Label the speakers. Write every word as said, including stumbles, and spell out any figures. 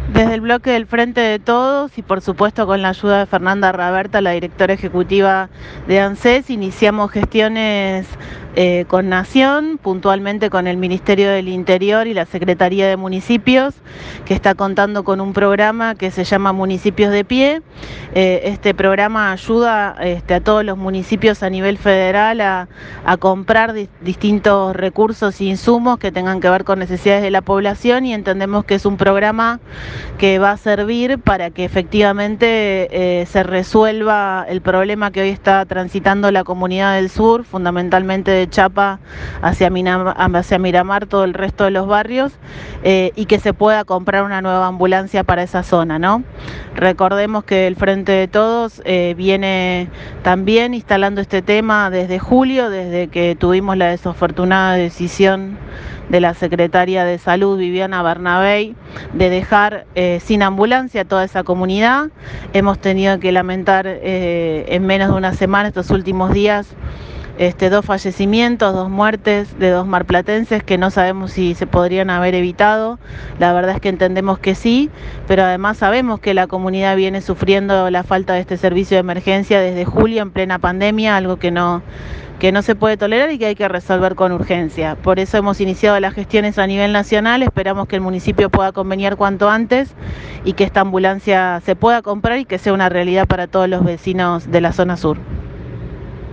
Speaker 1: Desde el bloque del Frente de Todos y por supuesto con la ayuda de Fernanda Raberta, la directora ejecutiva de ANSES, iniciamos gestiones eh, con Nación, puntualmente con el Ministerio del Interior y la Secretaría de Municipios, que está contando con un programa que se llama Municipios de Pie. Eh, este programa ayuda este, a todos los municipios a nivel federal a, a comprar di distintos recursos e insumos que tengan que ver con necesidades de la población, y entendemos que es un programa que va a servir para que efectivamente eh, se resuelva el problema que hoy está transitando la comunidad del sur, fundamentalmente de Chapa hacia, Minam hacia Miramar, todo el resto de los barrios, eh, y que se pueda comprar una nueva ambulancia para esa zona, ¿no? Recordemos que el Frente de Todos eh, viene también instalando este tema desde julio, desde que tuvimos la desafortunada decisión de la secretaria de Salud, Viviana Bernabei, de dejar eh, sin ambulancia a toda esa comunidad. Hemos tenido que lamentar eh, en menos de una semana, estos últimos días, Este, dos fallecimientos, dos muertes de dos marplatenses que no sabemos si se podrían haber evitado. La verdad es que entendemos que sí, pero además sabemos que la comunidad viene sufriendo la falta de este servicio de emergencia desde julio en plena pandemia, algo que no, que no se puede tolerar y que hay que resolver con urgencia. Por eso hemos iniciado las gestiones a nivel nacional, esperamos que el municipio pueda conveniar cuanto antes y que esta ambulancia se pueda comprar y que sea una realidad para todos los vecinos de la zona sur.